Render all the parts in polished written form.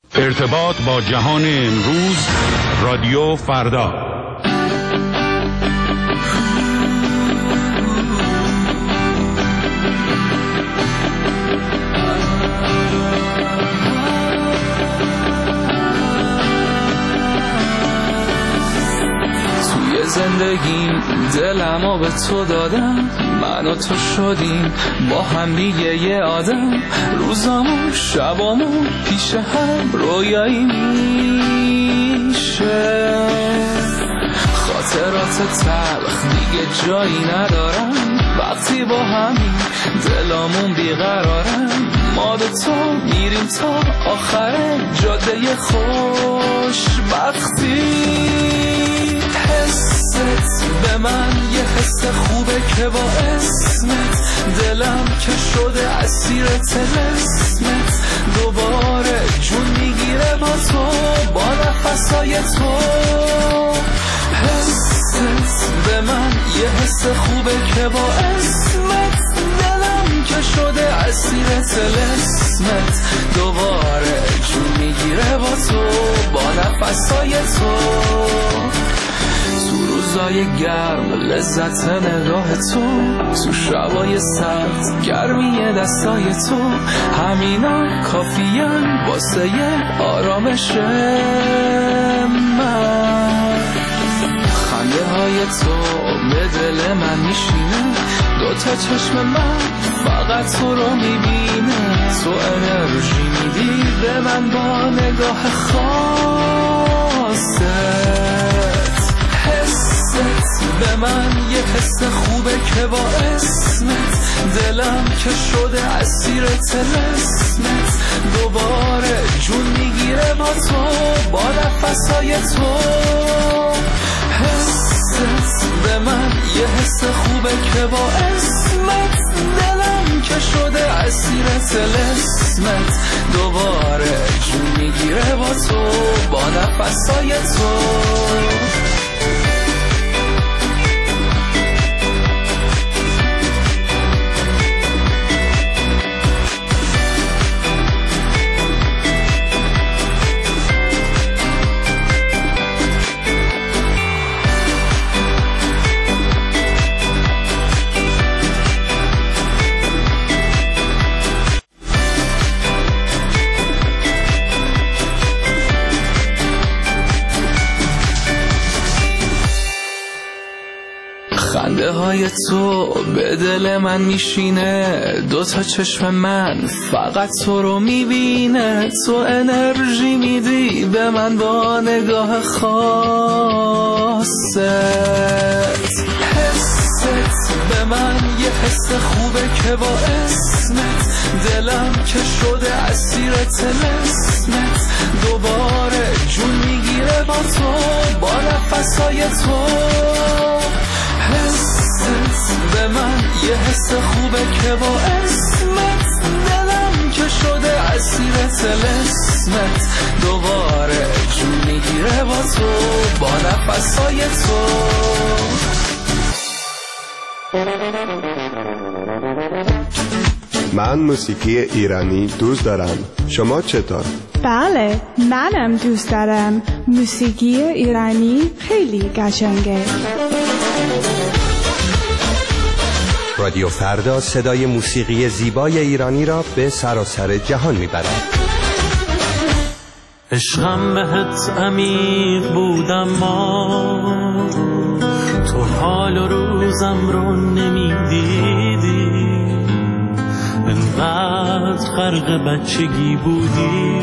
ارتباط با جهان امروز، رادیو فردا. توی زندگیم دلمو به تو دادم، من و تو شدیم با هم دیگه یه آدم. روزامو شبامو پیش هم رویایی میشه، خاطرات تلخ دیگه جایی ندارم. وقتی با همین دلامون بیقرارم، ما دوتا میریم تا آخر جاده خوشبختی. حست به من یه حس خوبه که با اسمت دلم که شده اسیر طلسمت. دوباره جون میگیره با تو، با نفسای تو. حست به من یه حس خوبه که با اسمت دلم که شده اسیر طلسمت. دوباره جون میگیره با تو، با نفسای تو. تو روزای گرم لذت نگاه تو، تو شبای سرد گرمی دستای تو. همینا کافیان واسه آرامش من. خنده های تو به دل من میشینه، دوتا چشم من فقط تو رو میبینه. تو انرژی میدی به من با نگاه خاصت. حست به من یه حس خوبه که با اسمت دلم که شده اسیر طلسمت. دوباره جون میگیره با تو، با نفسای تو. حست به من یه حس خوبه که با اسمت دلم که شده اسیر طلسمت. دوباره جون میگیره با تو، با نفسای تو. خنده های تو به دل من میشینه، دوتا چشم من فقط تو رو میبینه. تو انرژی میدی به من با نگاه خاصت. حست به من یه حس خوبه که با اسمت دلم که شده اسیر طلسمت. دوباره جون میگیره با تو، با نفسای تو. حست به من یه حس خوبه که با اسمت دلم که شده اسیر طلسمت. دوباره جون میگیره با تو، با نفسای تو. من موسیقی ایرانی دوست دارم. شما چطور؟ بله، منم دوست دارم. موسیقی ایرانی خیلی قشنگه. رادیو فردا صدای موسیقی زیبای ایرانی را به سراسر جهان میبرد. عشقم بهت عمیق بودم، ما تو حال و روزم رو نمیدیدی. انقدر غرق بچگی بودی،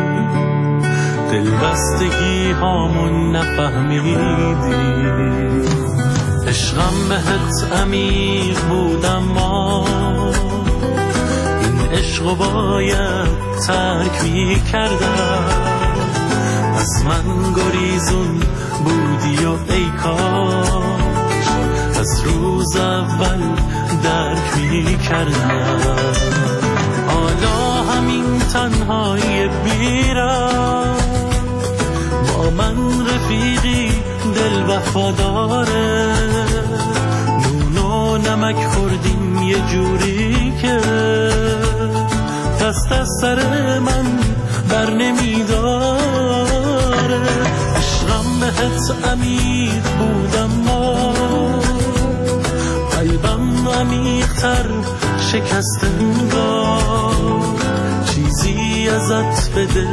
دلبستگی هامون نفهمیدی. عشقم بهت عمیق بودم، ما این عشقو باید ترک میکردم. از من گریزون بودی و ای کاش از روز اول درک میکردم. حالا همین تنهای بیرم با من رفیقی دل وفاداره. نون و نمک خوردیم یه جوری که دست از سر من بر نمی نمیداره. عشقم بهت عمیق بودم ما قلبم عمیق‌تر شکست انگار چیزی ازت به دل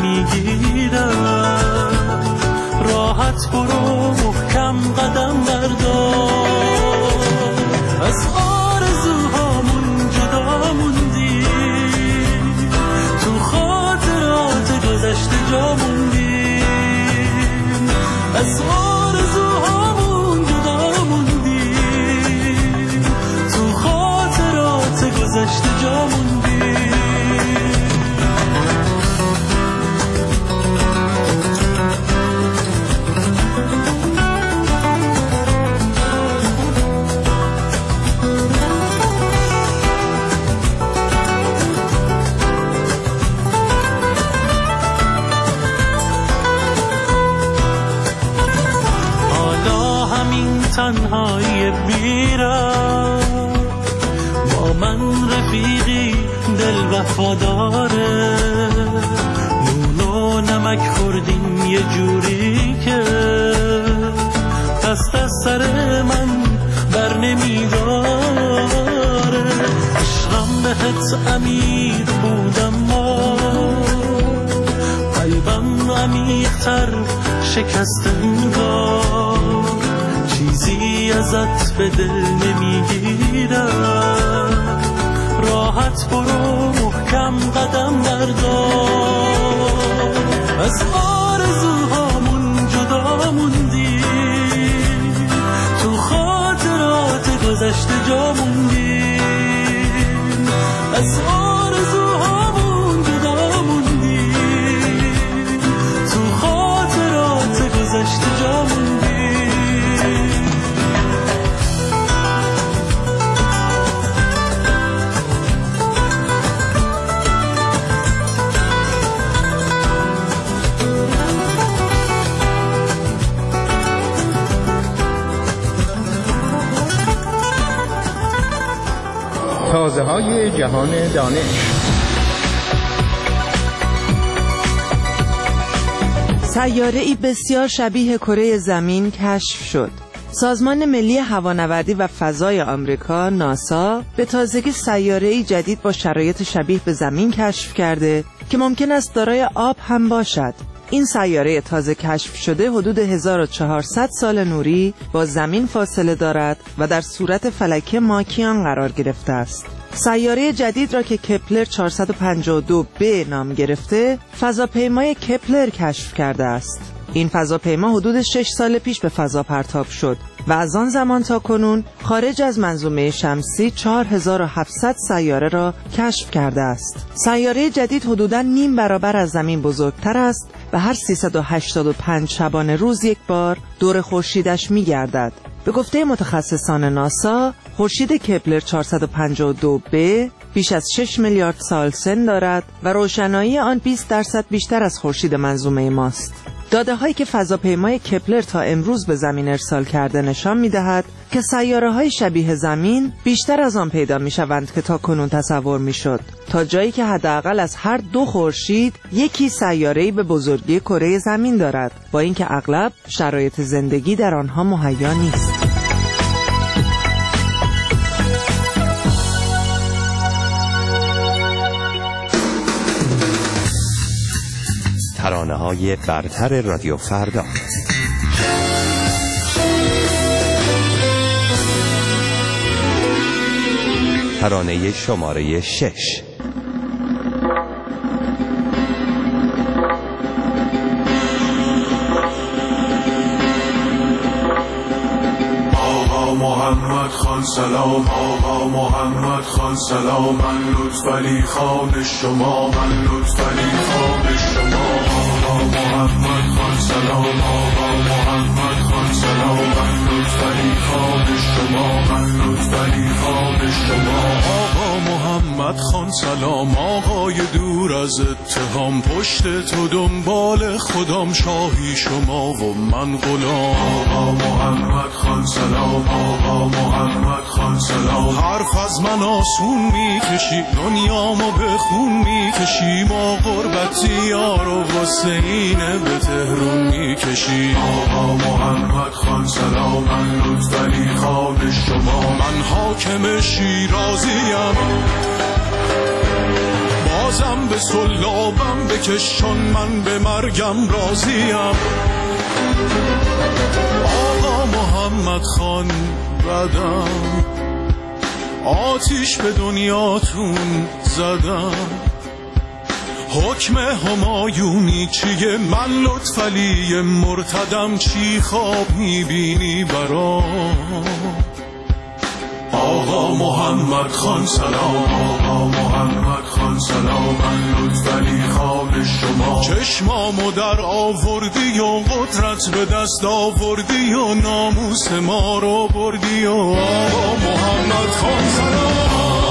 نمیگیرم. راحت برو محکم قدم بردار. از آرزوهامون جدا موندی تو خاطرات گذشته جا موندی. از آرزوهامون جدا موندی تو خاطرات گذشته جا موندی. تنهای بیرم با من رفیقی دل وفاداره. نون و نمک خوردیم یه جوری که دست از سر من بر نمیداره. عشقم بهت عمیق بودم ما قلبم عمیق‌تر شکست انگار چیزی ازت به دل نمیگیرم. راحت برو محکم قدم بردار. از آرزوهامون جدا موندی تو خاطرات گذشته جا موندی. از آرزوهامون جدا موندی تو خاطرات گذشته جا موندی. تازه‌های جهان دانش. سیاره‌ای بسیار شبیه کره زمین کشف شد. سازمان ملی هوانوردی و فضای آمریکا ناسا به تازگی سیاره‌ای جدید با شرایط شبیه به زمین کشف کرده که ممکن است دارای آب هم باشد. این سیاره تازه کشف شده حدود 1400 سال نوری با زمین فاصله دارد و در صورت فلکی ماکیان قرار گرفته است. سیاره جدید را که کپلر 452b نام گرفته، فضاپیمای کپلر کشف کرده است. این فضاپیما حدود 6 سال پیش به فضا پرتاب شد و از آن زمان تا کنون خارج از منظومه شمسی 4700 سیاره را کشف کرده است. سیاره جدید حدوداً نیم برابر از زمین بزرگتر است و هر 385 شبانه روز یک بار دور خورشیدش می‌گردد. به گفته متخصصان ناسا، خورشید کپلر 452b بیش از 6 میلیارد سال سن دارد و روشنایی آن 20% بیشتر از خورشید منظومه ماست. داده‌هایی که فضاپیمای کپلر تا امروز به زمین ارسال کرده نشان می‌دهد که سیاره‌های شبیه زمین بیشتر از آن پیدا می‌شوند که تا کنون تصور می‌شد، تا جایی که حداقل از هر 2 خورشید یکی سیاره‌ای به بزرگی کره زمین دارد، با اینکه اغلب شرایط زندگی در آنها مهیا نیست. ترانه‌های برتر رادیو فردا. ترانه شماره 6. محمد خان سلام، آقا محمد خان سلام، من لطفعلی خان شما، من لطفعلی خان شما. آقا محمد خان سلام، آقا محمد خان سلام، من لطفعلی خان شما، من لطفعلی خان شما. آقا محمد خان سلام، آقای دو دور از اتهام، پشت تو دنبال خودم، شاهی شما و من غلام. آقا محمد خان سلام، آقا محمد خان سلام. حرف از من آسون میکشی، دنیامو به خون میکشی، ما غربتی یار و حسین به تهرون میکشی. آقا محمد خان سلام، من لطفعلی خان شما، من حاکم شیرازیم، بازم به سلابم بکشان، من به مرگم راضیم. آقا محمد خان بدم، آتیش به دنیاتون زدم، حکم همایونی چیه؟ من لطفعلی مرتدم، چی خواب میبینی برام؟ آقا محمد خان سلام، آقا محمد خان سلام، من لطفعلی خان شما. چشمامو در آوردی و قدرت به دست آوردی و ناموس ما رو بردی و آقا محمد خان سلام،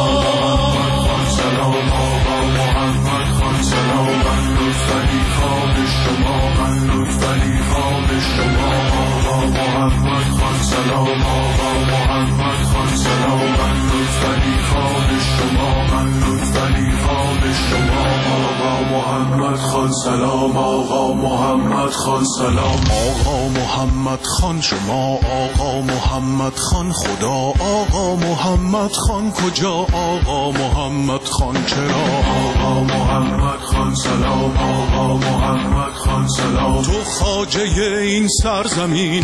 آقا محمد خان سلام، من لطفعلی خان شما، من لطفعلی خان شما. آقا محمد خان سلام، آقا محمد خان سلام، من لطفعلی خان شما، من لطفعلی خان شما. آقا محمد خان سلام، آقا محمد خان سلام. آقا محمد خان شما، آقا محمد خان خدا، آقا محمد خان کجا، آقا محمد خان چرا؟ آقا محمد خان سلام، آقا محمد خان سلام. تو خواجه این سرزمین،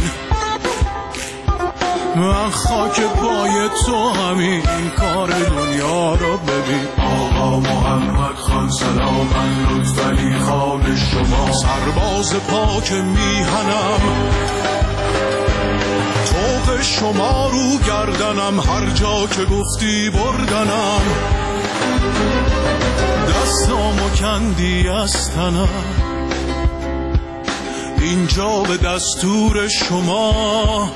من خاک پای تو، همین کار دنیا رو ببین. آقا محمد خان سلام، من لطفعلی خان شما، سرباز پاک میهنم، طوق شما رو گردنم، هر جا که گفتی بردنم، دستامو کندی از تنم، اینجا به دستور شما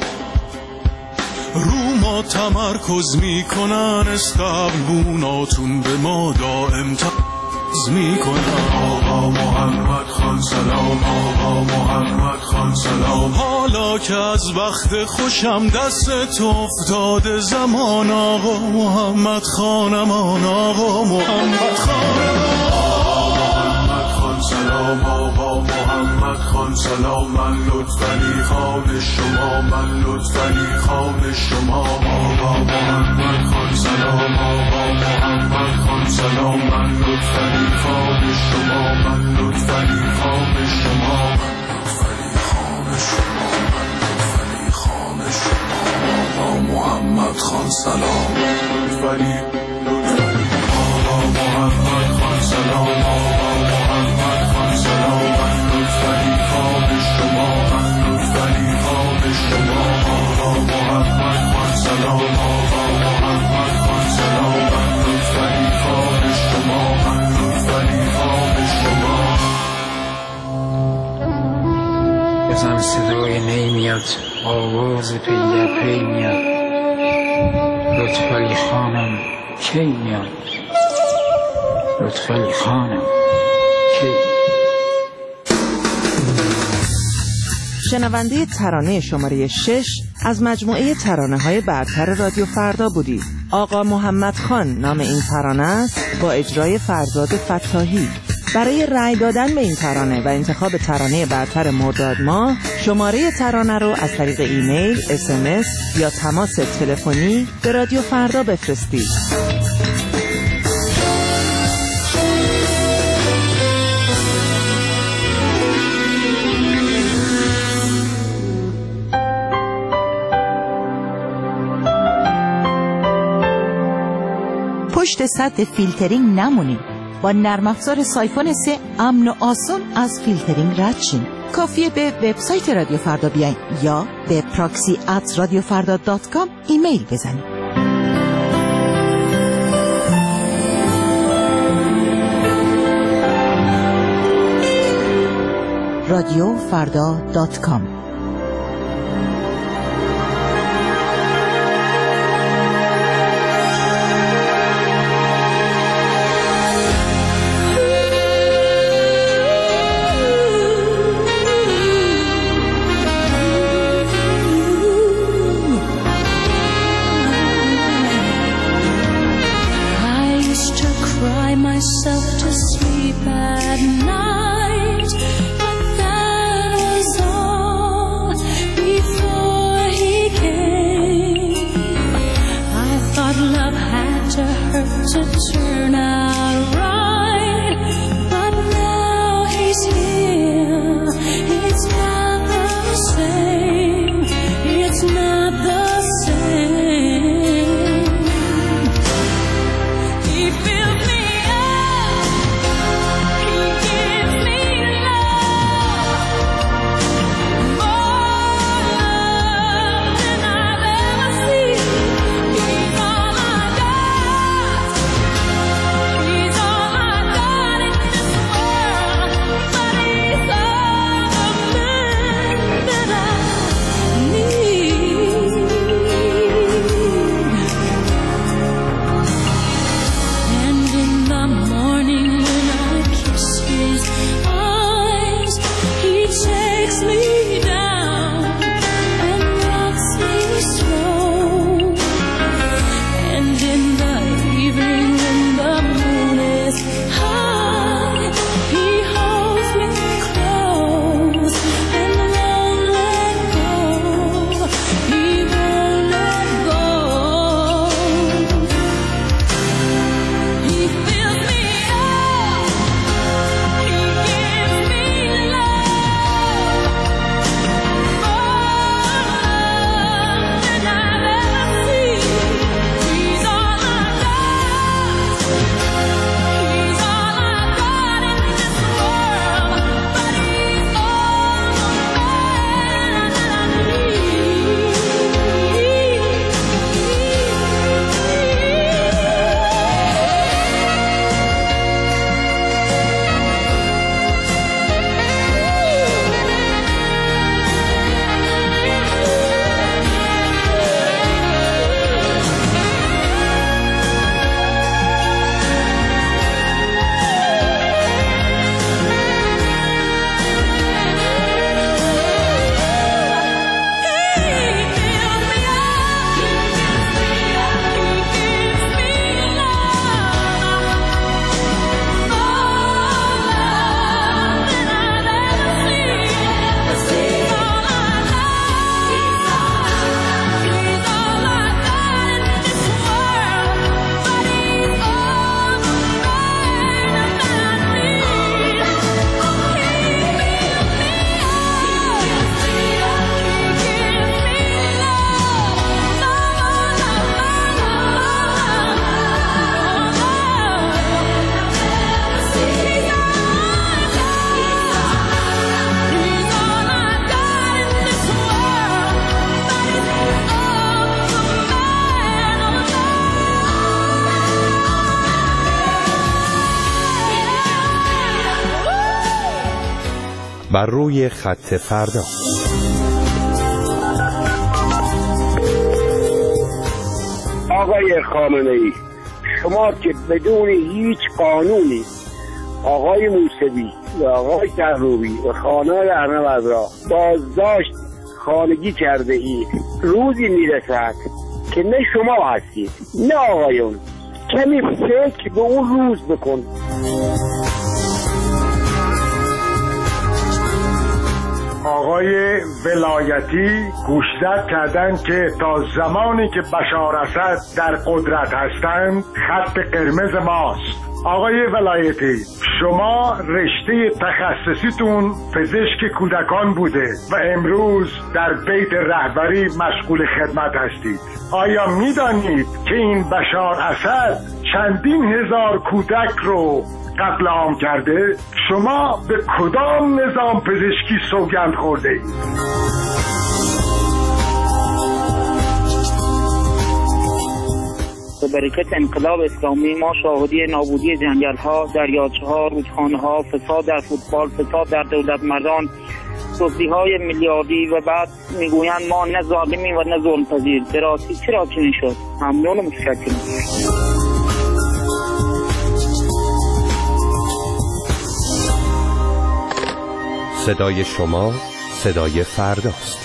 رو ما تمرکز میکنن، استقبوناتون به ما دائم تمرکز میکنن. آقا محمد خان سلام، آقا محمد خان سلام. حالا که از وقت خوشم دست تو افتاده زمان، آقا محمد خانمان، آقا محمد خانمان. سلام، آقا محمد خان سلام، من لطفعلی خان شما، من لطفعلی خان شما. آقا محمد خان سلام، آقا محمد خان سلام، من لطفعلی خان شما، من لطفعلی خان شما، لطفعلی خان شما، لطفعلی خان شما. آقا محمد خان سلام، لطفعلی آقا محمد خان سلام، آقا محمد خان سلام، من لطفعلی خان شما، من لطفعلی خان شما. آقا محمد خان سلام، آقا محمد خان سلام، من لطفعلی خان شما، من لطفعلی خان شما. بزن صدای نی میاد، آواز پی در پی میاد، لطفعلی خانم کی میاد، لطفعلی خانم کی. شنونده ترانه شماره 6 از مجموعه ترانه‌های برتر رادیو فردا بودید. آقا محمد خان نام این ترانه است، با اجرای فرزاد فتاحی. برای رأی دادن به این ترانه و انتخاب ترانه برتر مرداد ماه، شماره ترانه رو از طریق ایمیل، SMS یا تماس تلفنی به رادیو فردا بفرستید. پشت سطح فیلترینگ نمونید. با نرم افزار سایفون 3 امن و آسان از فیلترینگ رد شین. کافیه به وبسایت رادیو فردا بیاین یا به proxy@radiofarda.com ایمیل بزنید. radiofarda.com. بر روی خط فردا. آقای خامنه‌ای، شما که بدون هیچ قانونی آقای موسوی و آقای تحروبی و خانه ارنبد را بازداشت خانگی کرده اید، روزی میرسد که نه شما هستید نه آقایون. کمی فکر به اون روز بکن. آقای ولایتی گوشزد کردن که تا زمانی که بشار اسد در قدرت هستند خط قرمز ماست. آقای ولایتی، شما رشته تخصصیتون پزشک کودکان بوده و امروز در بیت رهبری مشغول خدمت هستید. آیا میدانید که این بشار اسد چندین هزار کودک رو قتل عام کرده؟ شما به کدام نظام پزشکی سوگند خورده اید؟ به برکت انقلاب اسلامی ما شاهدی نابودی جنگل‌ها، دریاچه‌ها، رودخانه‌ها، فساد در فوتبال، فساد در دولت مردان، دزدی‌های میلیاردی و بعد میگویند ما نه ظالمیم و نه ظلم پذیر. به راستی چرا چنین شد؟ ممنون و متشکرم. صدای شما صدای فرداست.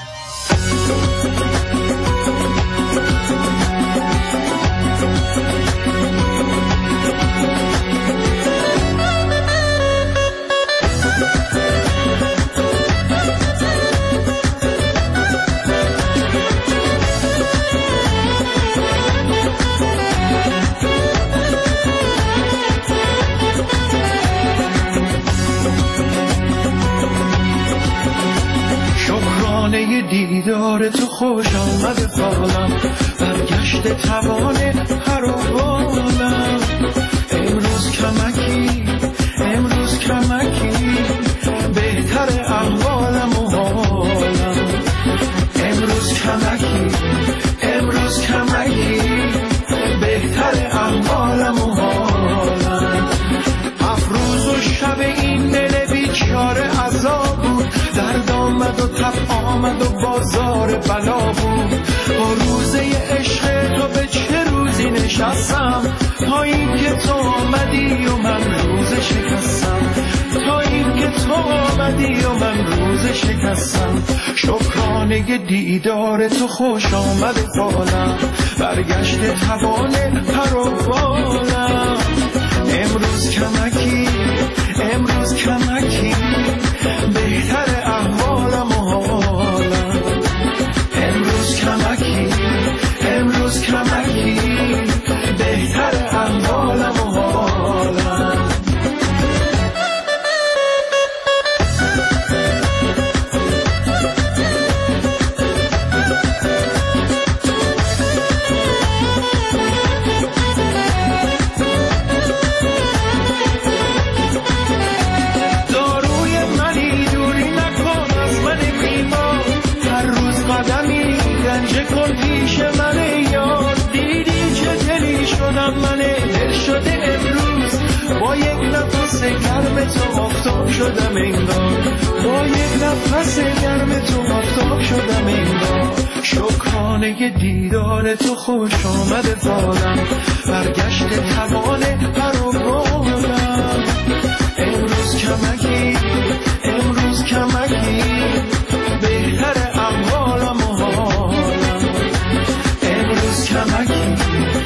دیدار تو خوش آمد فالم، برگشت توانه هر و بالم. امروز کمکی بهتر احوالم و حالم. امروز کمکی بهتر احوالم و حالم. افروز و شب این دل بیچاره عذاب بود، درد آمد و تب آمد و بازار بلا بود. با روزه عشق تو به چه روزی نشستم، تا این که تو آمدی و من روز شکستم. تا این که تو آمدی و من روز شکستم. شکرانه دیدار تو خوش آمد فالم، برگشت توانه پر و بالم. امروز کمکی بهتر احوالم و حالم. امروز کمکی بهتر احوالم و حالم. من دل شده امروز، با یک نفس گرم تو آفتاب شدم انگار. با یک نفس گرم تو آفتاب شدم انگار. شکرانه دیدار تو خوش آمد فالم، برگشت توانه پر و بالم. امروز کمکی بهتر احوالم و حالم. امروز کمکی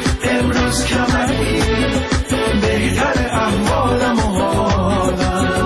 بهتر احوالم و حالم.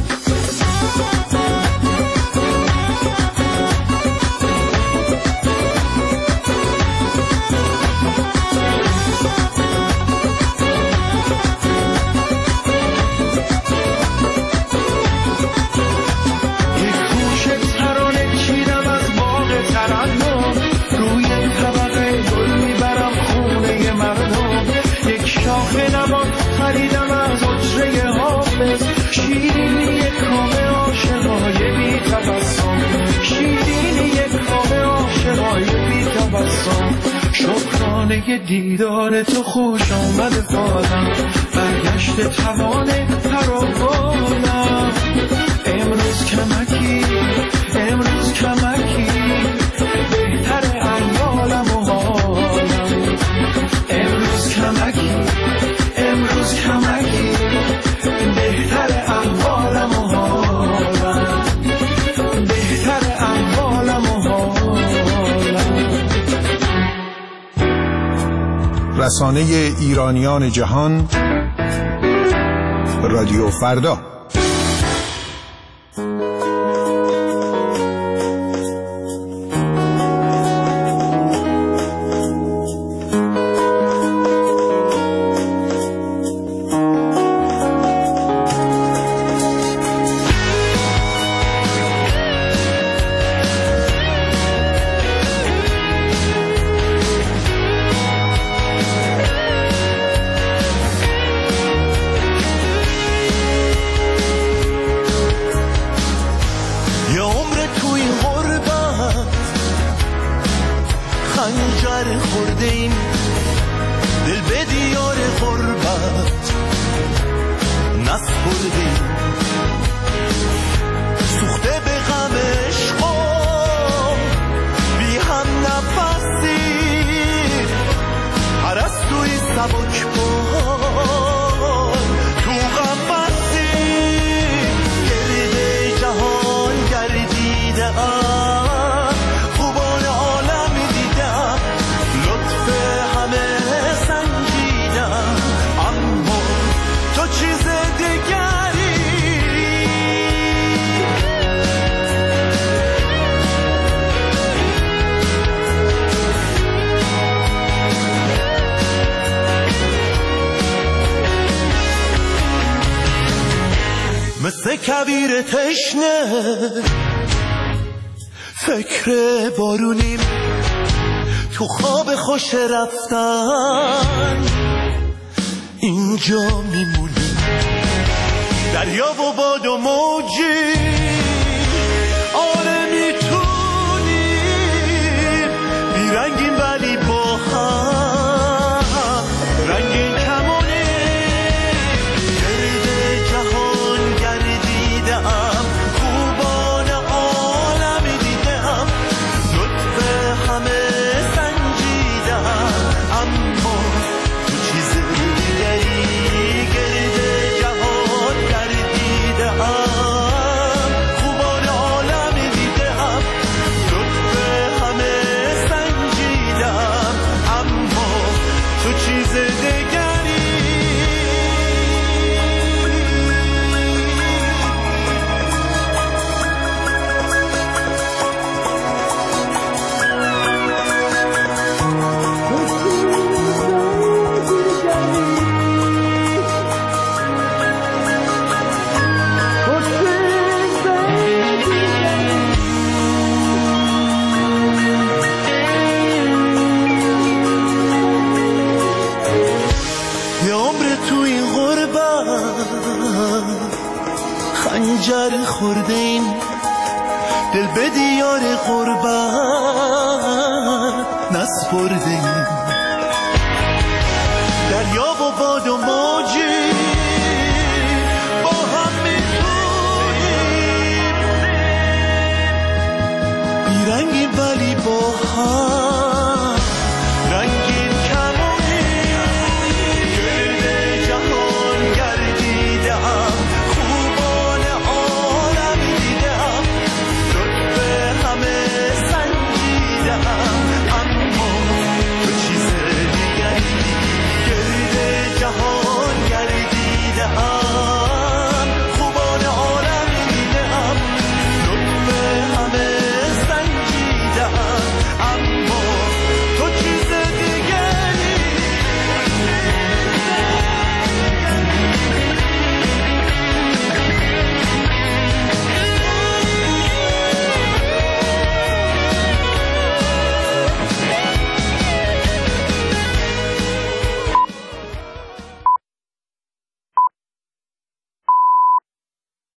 یک گوشه ترانه چیدم از باغ ترنم، روی طبقه گل میبرم خونه مردم. یک شاخه نبات خریدم از حجره حافظ، شیرینی کام عاشقای بی تبسم. شیرینی کام عاشقای بی تبسم. شکرانه دیدار تو خوش آمد فالم، برگشت توانه پر و بالم. امروز رسانه ایرانیان جهان رادیو فردا. مثل کویر تشنه فکر بارونیم تو خواب خوش رفتن اینجا میمونیم دریا و باد و موجی آره میتونیم بیرنگیم ولی با هم رنگین کمونیم گرد جهان گردیدم خوبان عالم دیدم لطف همه سنجیدم اما تو چیز دیگری گرد جهان گردیدم خوبان عالم دیدم لطف همه سنجیدم اما تو چیز دیگری. یه عمر تو این غربت خنجر خورده این دل به دیار غربت نسپرده این دریا و باد و موجی با هم میتونیم بیرنگیم ولی با هم